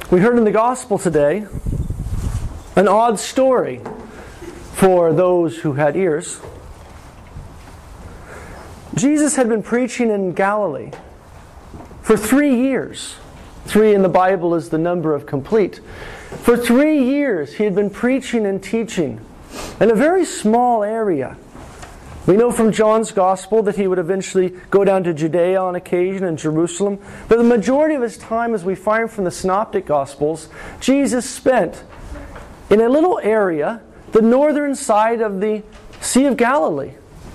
We heard in the gospel today an odd story for those who had ears. Jesus had been preaching in Galilee for 3 years. 3 in the Bible is the number of complete. For 3 years he had been preaching and teaching in a very small area. We know from John's Gospel that he would eventually go down to Judea on occasion and Jerusalem. But the majority of his time, as we find from the Synoptic Gospels, Jesus spent in a little area, the northern side of the Sea of Galilee.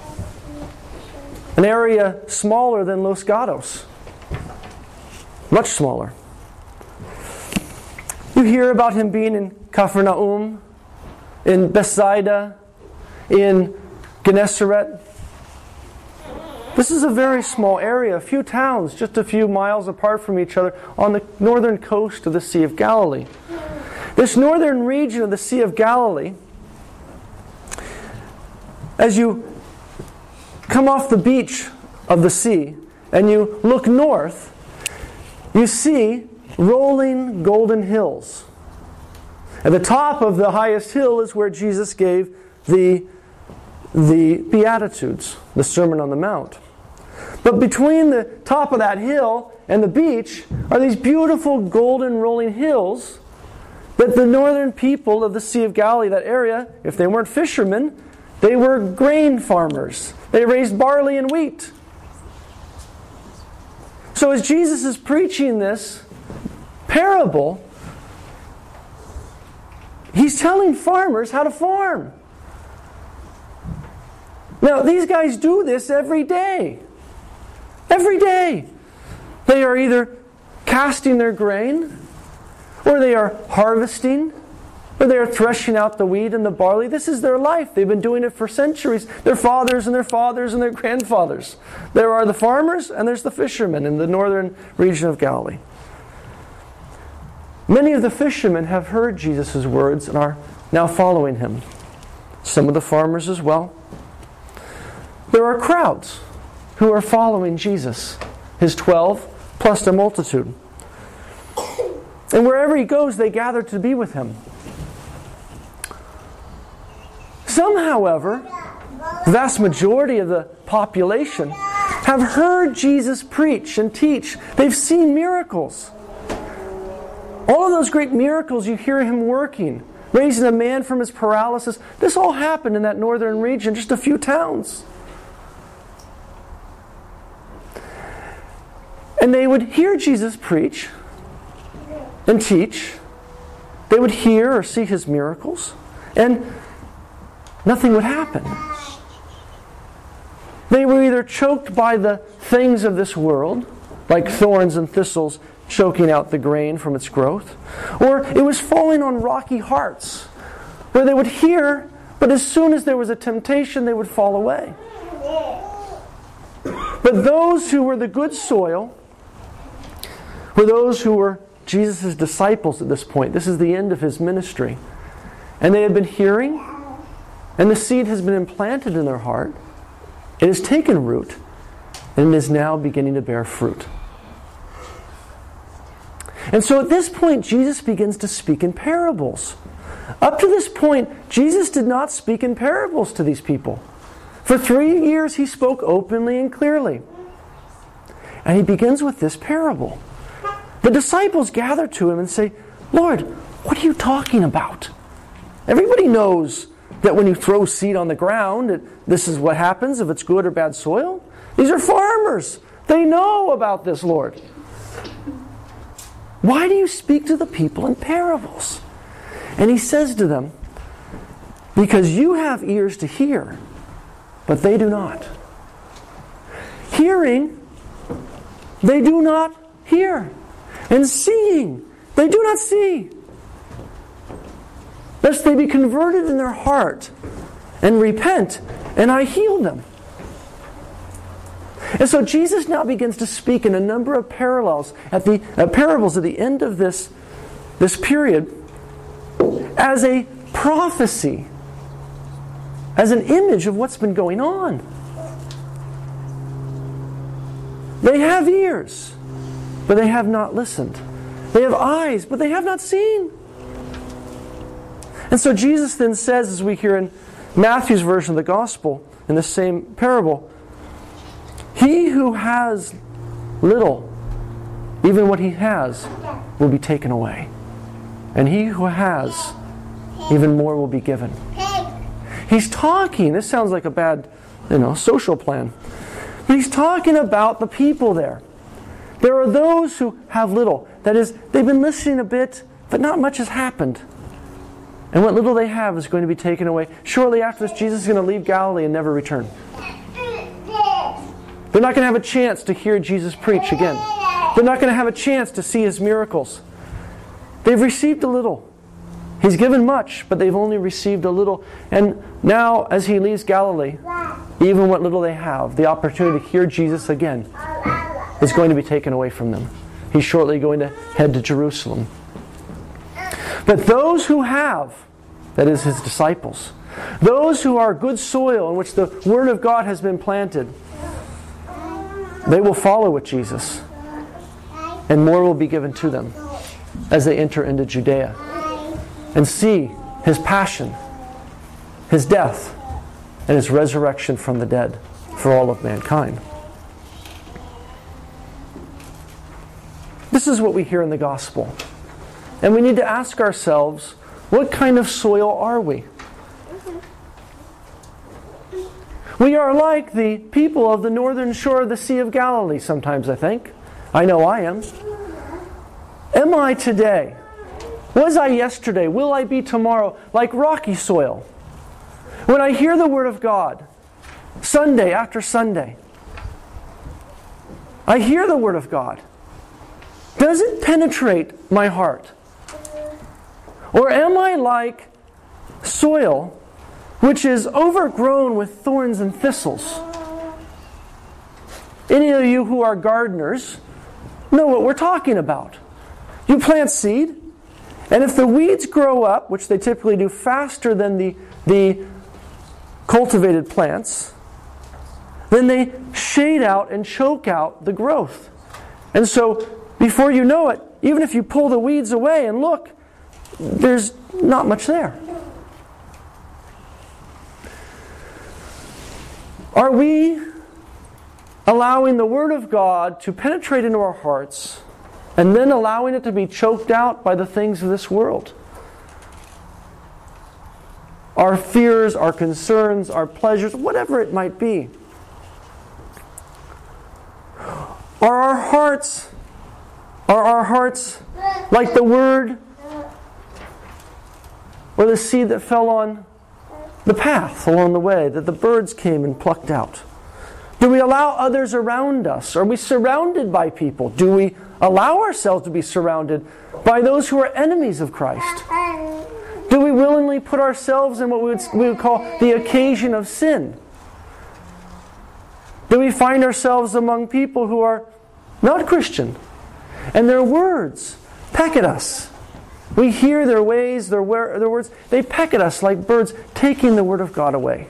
An area smaller than Los Gatos. Much smaller. You hear about him being in Capernaum, in Bethsaida, in Gennesaret. This is a very small area, a few towns, just a few miles apart from each other on the northern coast of the Sea of Galilee. This northern region of the Sea of Galilee, as you come off the beach of the sea and you look north, you see rolling golden hills. At the top of the highest hill is where Jesus gave the Beatitudes, the Sermon on the Mount. But between the top of that hill and the beach are these beautiful golden rolling hills that the northern people of the Sea of Galilee, that area, if they weren't fishermen, they were grain farmers. They raised barley and wheat. So as Jesus is preaching this parable, he's telling farmers how to farm. Now, these guys do this every day. Every day. They are either casting their grain, or they are harvesting, or they are threshing out the wheat and the barley. This is their life. They've been doing it for centuries. Their fathers and their fathers and their grandfathers. There are the farmers and there's the fishermen in the northern region of Galilee. Many of the fishermen have heard Jesus' words and are now following him. Some of the farmers as well. There are crowds who are following Jesus, his 12, plus the multitude. And wherever he goes, they gather to be with him. Some, however, the vast majority of the population, have heard Jesus preach and teach. They've seen miracles. All of those great miracles you hear him working, raising a man from his paralysis, this all happened in that northern region, just a few towns. And they would hear Jesus preach and teach. They would hear or see his miracles, and nothing would happen. They were either choked by the things of this world, like thorns and thistles choking out the grain from its growth, or it was falling on rocky hearts, where they would hear, but as soon as there was a temptation, they would fall away. But those who were the good soil were those who were Jesus' disciples at this point. This is the end of his ministry. And they had been hearing, and the seed has been implanted in their heart. It has taken root, and it is now beginning to bear fruit. And so at this point, Jesus begins to speak in parables. Up to this point, Jesus did not speak in parables to these people. For 3 years, he spoke openly and clearly. And he begins with this parable. The disciples gather to him and say, "Lord, what are you talking about? Everybody knows that when you throw seed on the ground, this is what happens if it's good or bad soil. These are farmers. They know about this, Lord. Why do you speak to the people in parables?" And he says to them, "Because you have ears to hear, but they do not. Hearing, they do not hear. And seeing, they do not see. Lest they be converted in their heart and repent, and I heal them." And so Jesus now begins to speak in a number of parables at the end of this period as a prophecy, as an image of what's been going on. They have ears, but they have not listened. They have eyes, but they have not seen. And so Jesus then says, as we hear in Matthew's version of the gospel, in the same parable, he who has little, even what he has, will be taken away. And he who has, even more will be given. He's talking, this sounds like a bad, social plan. But he's talking about the people there. There are those who have little. That is, they've been listening a bit, but not much has happened. And what little they have is going to be taken away. Shortly after this, Jesus is going to leave Galilee and never return. They're not going to have a chance to hear Jesus preach again. They're not going to have a chance to see His miracles. They've received a little. He's given much, but they've only received a little. And now, as He leaves Galilee, even what little they have, the opportunity to hear Jesus again, is going to be taken away from them. He's shortly going to head to Jerusalem. But those who have, that is His disciples, those who are good soil in which the Word of God has been planted, they will follow with Jesus, and more will be given to them as they enter into Judea and see His passion, His death, and His resurrection from the dead for all of mankind. This is what we hear in the gospel. And we need to ask ourselves, what kind of soil are we? We are like the people of the northern shore of the Sea of Galilee sometimes, I think. I know I am. Am I today? Was I yesterday? Will I be tomorrow? Like rocky soil. When I hear the Word of God, Sunday after Sunday, I hear the Word of God. Does it penetrate my heart? Or am I like soil which is overgrown with thorns and thistles? Any of you who are gardeners know what we're talking about. You plant seed, and if the weeds grow up, which they typically do faster than the cultivated plants, then they shade out and choke out the growth. And so, before you know it, even if you pull the weeds away and look, there's not much there. Are we allowing the Word of God to penetrate into our hearts and then allowing it to be choked out by the things of this world? Our fears, our concerns, our pleasures, whatever it might be. Are our hearts like the Word or the seed that fell on the path along the way that the birds came and plucked out? Do we allow others around us? Are we surrounded by people? Do we allow ourselves to be surrounded by those who are enemies of Christ? Do we willingly put ourselves in what we would call the occasion of sin? Do we find ourselves among people who are not Christian, and their words peck at us? We hear their ways, their words, they peck at us like birds, taking the Word of God away.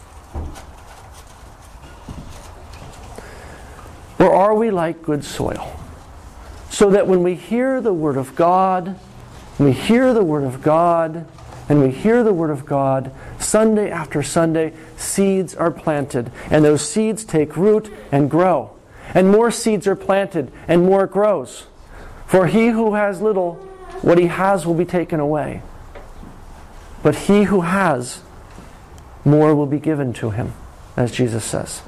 Or are we like good soil? So that when we hear the Word of God, we hear the Word of God, and we hear the Word of God, Sunday after Sunday, seeds are planted. And those seeds take root and grow. And more seeds are planted, and more grows. For he who has little, what he has will be taken away. But he who has, more will be given to him, as Jesus says.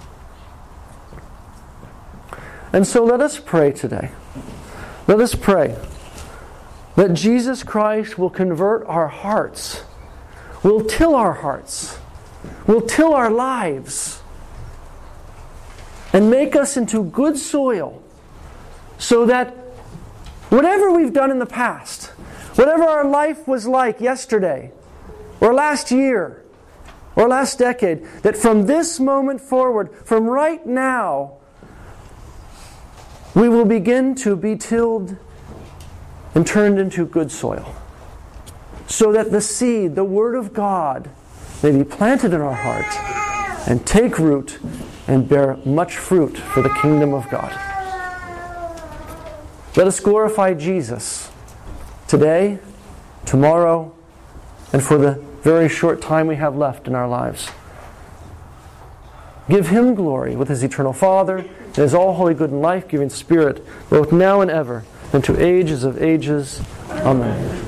And so let us pray today. Let us pray that Jesus Christ will convert our hearts, will till our hearts, will till our lives, and make us into good soil, so that whatever we've done in the past, whatever our life was like yesterday, or last year, or last decade, that from this moment forward, from right now, we will begin to be tilled and turned into good soil, so that the seed, the Word of God, may be planted in our heart and take root and bear much fruit for the kingdom of God. Let us glorify Jesus today, tomorrow, and for the very short time we have left in our lives. Give Him glory with His eternal Father and His all-holy, good, and life-giving Spirit, both now and ever, and to ages of ages. Amen.